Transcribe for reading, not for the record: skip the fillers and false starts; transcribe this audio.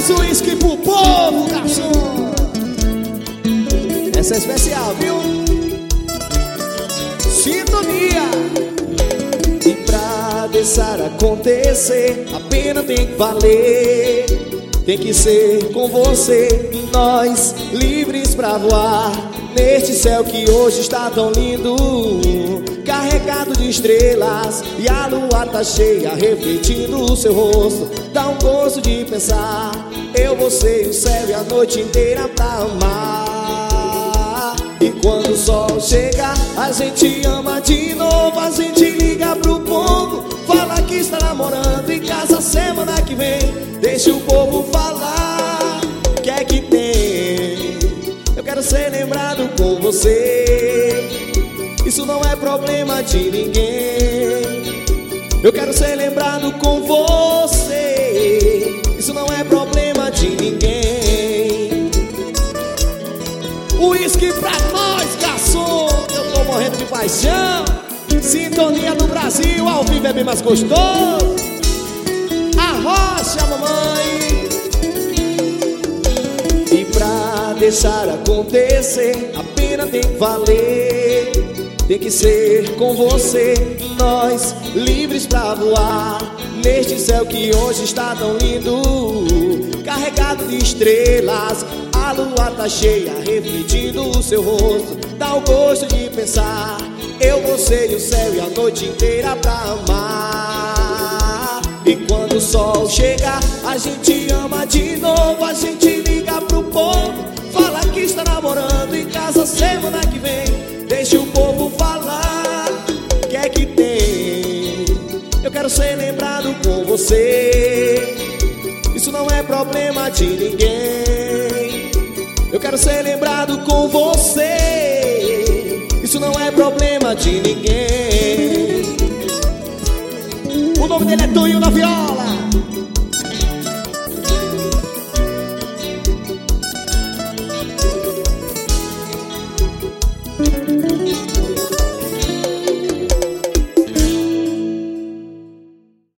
Mais uísque pro povo, garçom. Essa é especial, viu? Sintonia. E pra deixar acontecer, a pena tem que valer. Tem que ser com você, nós livres pra voar neste céu que hoje está tão lindo, carregado de estrelas, e a lua tá cheia, refletindo o seu rosto. Dá um gosto de pensar, eu, você e o céu e a noite inteira pra amar. E quando o sol chega, a gente ama de novo. A gente liga pro povo, fala que está namorando em casa semana que vem. Deixa o povo falar, o que é que tem? Eu quero ser lembrado com você, isso não é problema de ninguém. Eu quero ser lembrado com você, isso não é problema de ninguém. Uísque pra nós, garçom, eu tô morrendo de paixão. Sintonia do Brasil, ao vivo é bem mais gostoso. Arrocha, mamãe. E pra deixar acontecer, a pena tem que valer. Tem que ser com você, nós livres pra voar neste céu que hoje está tão lindo, carregado de estrelas. A lua tá cheia, refletindo o seu rosto. Dá o gosto de pensar, eu, você e o céu e a noite inteira pra amar. E quando o sol chega, a gente ama de novo. A gente liga pro povo, fala que está namorando em casa semana que vem. Deixa o povo falar, o que é que tem? Eu quero ser lembrado com você, isso não é problema de ninguém. Eu quero ser lembrado com você, isso não é problema de ninguém. O nome dele é Tonho na viola.